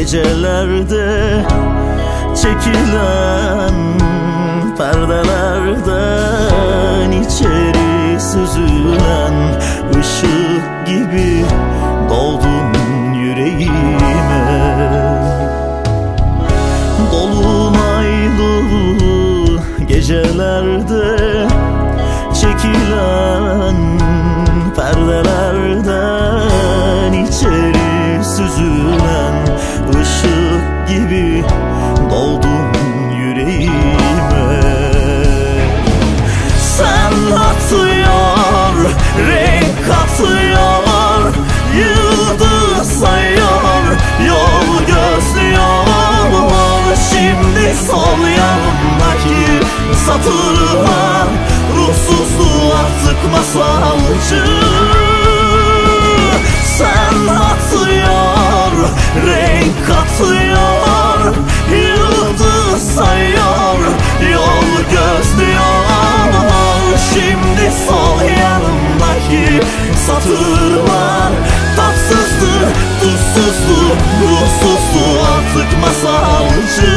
gecelerde çekilen perdelerden içeri süzülen ışık gibi doldun yüreğime. Dolunaylı gecelerde çekilen perdelerden içeri süzülen ışık gibi doldun yüreğime. Sen atıyor, renk katıyor, yıldız sayıyor, yol gözlüyor. Şimdi sol yanımdaki satırlar ruhsuzluğu artık masalcı. Sen atıyor, renk katıyor, yıldız sayıyor, yol gözlüyor. Şimdi sol yanımdaki satırlar tatsızdır, tuzsuzdur, ruhsuzdur artık masalcı.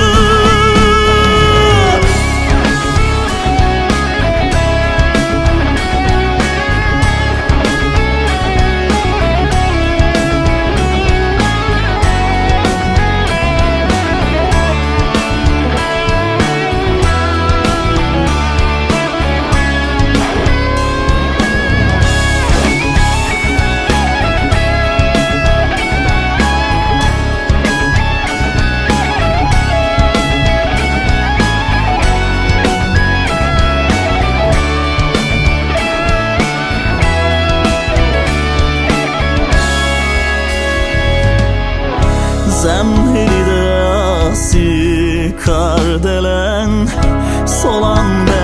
Zemheride asi kardelen, solan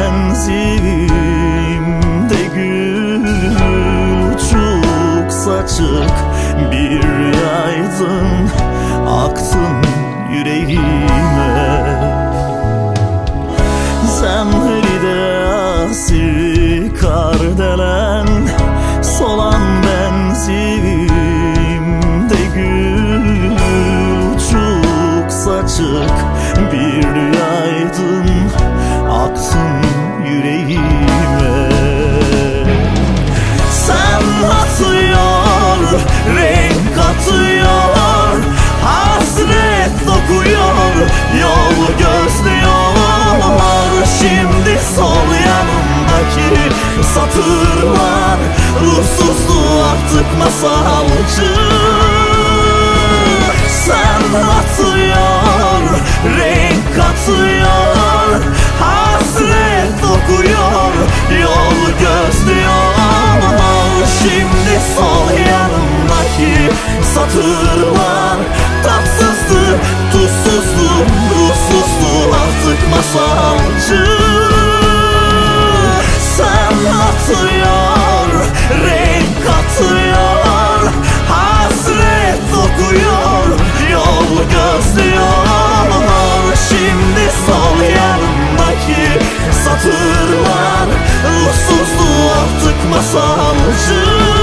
benzimde gül, uçuk saçık bir yaydın, aktın yüreğime. Zemheride asi kardelen, solan benzimde gül, saçık bir yaydın, aksın yüreğime. Sen atıyor, renk atıyor, hasret dokuyor, yol gözlüyor. Şimdi sol yanımdaki satırlar ruhsuzluğu artık masalcı. Sen atıyor, renk katıyor, hasret dokuyor, yol gözlüyor. Şimdi sol yanımdaki satırlar tatsızdır, tuzsuzdur, ruhsuzdur artık masalcı. Sen atıyor, renk katıyor, hasret dokuyor, yol gözlüyor. Şimdi sol yanımdaki satırlar ruhsuzluğu artık masalcı.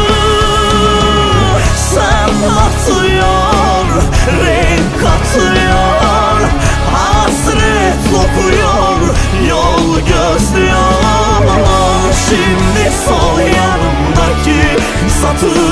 Sen atıyor, renk katıyor, hasret dokuyor, yol gözlüyor. Şimdi sol yanımdaki satırlar